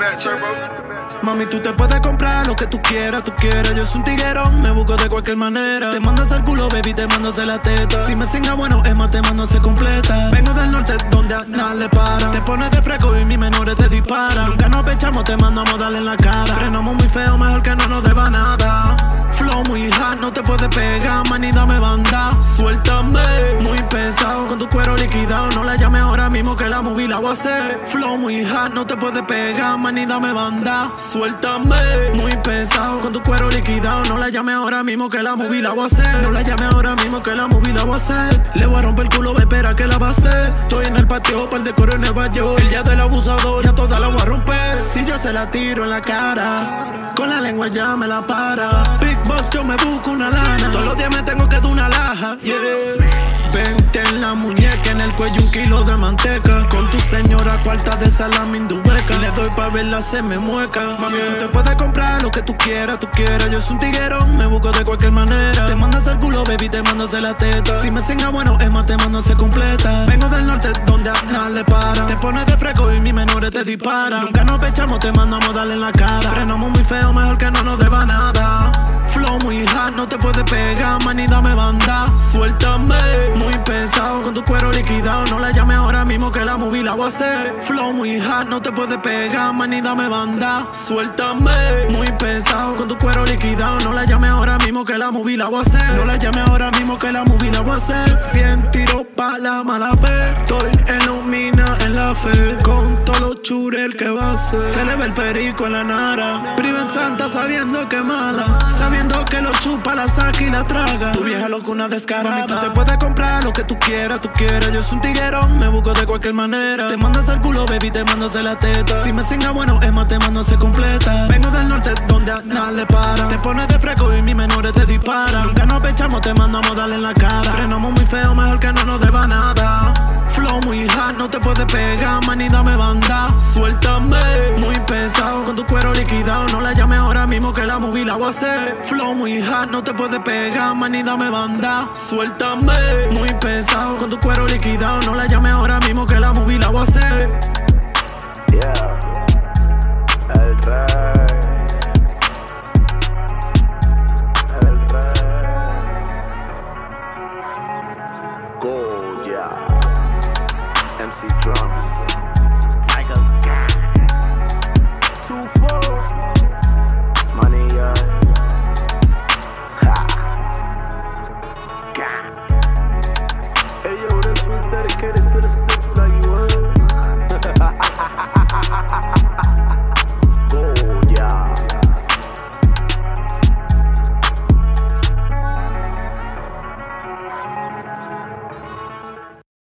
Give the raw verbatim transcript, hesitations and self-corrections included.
back, turbo. Mami, tú te puedes comprar lo que tú quieras, tú quieras. Yo soy un tiguerón, me busco de cualquier manera. Te mandas al culo, baby, te mando hacia la teta. Si me singa bueno, es más, te mando se completa. Vengo del norte, donde a nada le para. Te pones de fresco y mis menores te disparan. Nunca nos pechamos, te mandamos darle en la cara. Frenamos muy feo, mejor que no nos deba nada. Flow muy hard, no te puedes pegar, man, y dame banda. Suéltame, muy pesado, con tu cuero liquidado. No la llames ahora mismo que la movie la voy a hacer. Flow muy hard, no te puedes pegar, man, y dame banda. Suéltame, muy pesado, con tu cuero liquidado. No la llames ahora mismo que la movie la voy a hacer. No la llames ahora mismo que la movie la voy a hacer. Le voy a romper el culo, ve, espera que la va a hacer. Estoy en el patio, para el decoro en Nueva York. El día del abusador, ya toda la voy a romper. Si yo se la tiro en la cara, con la lengua ya me la para. Big box, yo me busco una lana. Todos los días me tengo que dar una laja, yeah. Veinte en la muñeca, en el cuello un kilo de manteca. Con tu señora cuarta de salami indubeca. Le doy pa' verla, se me mueca. Mami, tú te puedes comprar lo que tú quieras, tú quieras. Yo soy un tiguerón, me busco de cualquier manera. Te mandas al culo, baby, te mando hacia la teta. Si me singa bueno, es más, te mando se completa. Vengo del norte, donde a nada le para. Te pones de fresco y mis menores te disparan. Nunca nos pechamos, te mandamos darle en la cara. Frenamos muy feo, mejor que no nos deba nada. Flow muy hard, no te puedes pegar, man, y dame banda. Suéltame, muy pesado, con tu cuero liquidado. No la llames ahora mismo que la movie la voy a hacer. Flow muy hard, no te puedes pegar, man, y dame banda. Suéltame, muy pesado, con tu cuero liquidado. No la llames ahora mismo que la movie la voy a hacer. No la llames ahora mismo que la movie la voy a hacer. Cien tiros pa' la mala fe. Estoy en la mina, en la fe. Con todos los churel que va a hacer. Se le ve el perico en la nara. Priva en santa sabiendo que mala. Sabiendo que lo chupa, la saca y la traga. Tu vieja loca una descarada. Mami, tú te puedes comprar lo que tú quieras, tú quieras. Yo soy un tiguerón, me busco de cualquier manera. Te mandas al culo, baby, te mando hacia la teta. Si me singa bueno, es más, te mando se completa. Vengo del norte, donde a nada le para. Te pones de fresco y mis menores te disparan. Nunca nos pechamos, te mandamos darle en la cara. Frenamos muy feo, mejor que no nos deba nada. Flow muy hard, no te puedes pegar, man, y dame banda. Suéltame, muy pesado, con tu cuero liquidado. No la llames ahora mismo que la movie la voy a hacer. Flow muy hard, no te puedes pegar, man, y dame banda. Suéltame, muy pesado, con tu cuero liquidado. No la llames ahora mismo que la movie la voy a hacer. Yeah.